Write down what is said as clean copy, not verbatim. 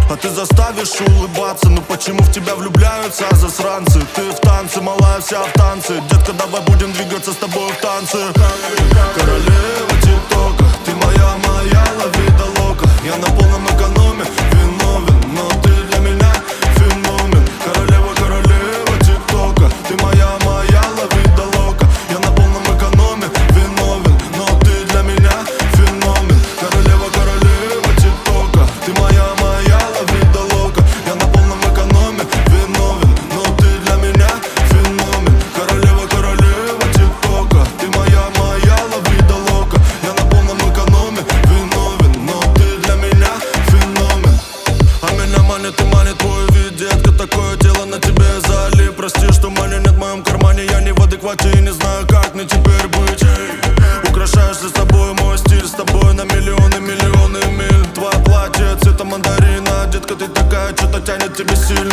а ты заставишь улыбаться. Ну почему в тебя влюбляются засранцы? Ты в танце, малая вся в танце. Детка, давай будем двигаться с тобой в танце. Королева тик-тока, ты моя, лови да лока. Я на полном экономе, виновен, но ты для меня феномен. Королева, тик-тока, ты моя, лови да лока. Я на полном экономе, виновен, но ты для меня феномен. Королева, тик-тока, ты моя, лови да лока. Я на полном экономе, виновен, но ты для меня феномен. Королева, тик-тока, ты моя, лови да лока. Я на полном экономе, виновен, но ты для меня феномен. А меня манит и манит твой вид, детка, такое дело на тебе залип. Прости, что мани нет в моем кармане, я не в адеквате и не знаю, как мне теперь быть. Украшаешься с тобой, мой стиль, с тобой на миллионы миль. Твое платье цвета мандарина, детка, ты такая, что-то тянет тебе сильно.